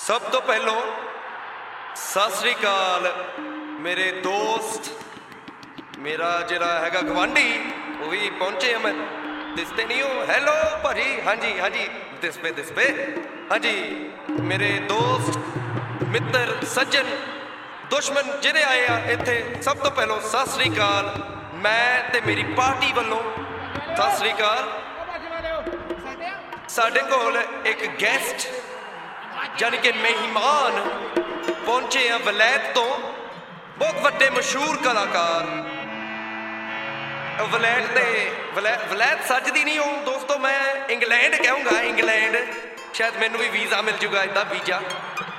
ਸਭ ਤੋਂ ਪਹਿਲੋਂ ਸਤਿ ਸ੍ਰੀ ਅਕਾਲ ਮੇਰੇ ਦੋਸਤ, ਮੇਰਾ ਜਿਹੜਾ ਹੈਗਾ ਗਵਾਂਢੀ, ਉਹ ਵੀ ਪਹੁੰਚੇ ਆ। ਮੈਂ ਦਿਸਦੇ ਨਹੀਂ ਹੋ? ਹੈਲੋ ਭਾਜੀ। ਹਾਂਜੀ ਹਾਂਜੀ, ਦਿਸ ਪੇ ਹਾਂਜੀ। ਮੇਰੇ ਦੋਸਤ, ਮਿੱਤਰ, ਸੱਜਣ, ਦੁਸ਼ਮਣ ਜਿਹੜੇ ਆਏ ਆ ਇੱਥੇ, ਸਭ ਤੋਂ ਪਹਿਲੋਂ ਸਤਿ ਸ੍ਰੀ ਅਕਾਲ ਮੈਂ ਤੇ ਮੇਰੀ ਪਾਰਟੀ ਵੱਲੋਂ। ਸਤਿ ਸ੍ਰੀ ਅਕਾਲ। ਸਾਡੇ ਕੋਲ ਇੱਕ ਗੈਸਟ ਯਾਨੀ ਕਿ ਮਹਿਮਾਨ ਪਹੁੰਚੇ ਆ ਵਲੈਤ ਤੋਂ, ਬਹੁਤ ਵੱਡੇ ਮਸ਼ਹੂਰ ਕਲਾਕਾਰ। ਵਲੈਤ ਸੱਜਦੀ ਨਹੀਂ ਹੋ ਦੋਸਤੋ, ਮੈਂ ਇੰਗਲੈਂਡ ਕਹੂੰਗਾ। ਇੰਗਲੈਂਡ ਸ਼ਾਇਦ ਮੈਨੂੰ ਵੀ ਵੀਜ਼ਾ ਮਿਲ ਜੂਗਾ, ਇੱਦਾਂ ਵੀਜ਼ਾ।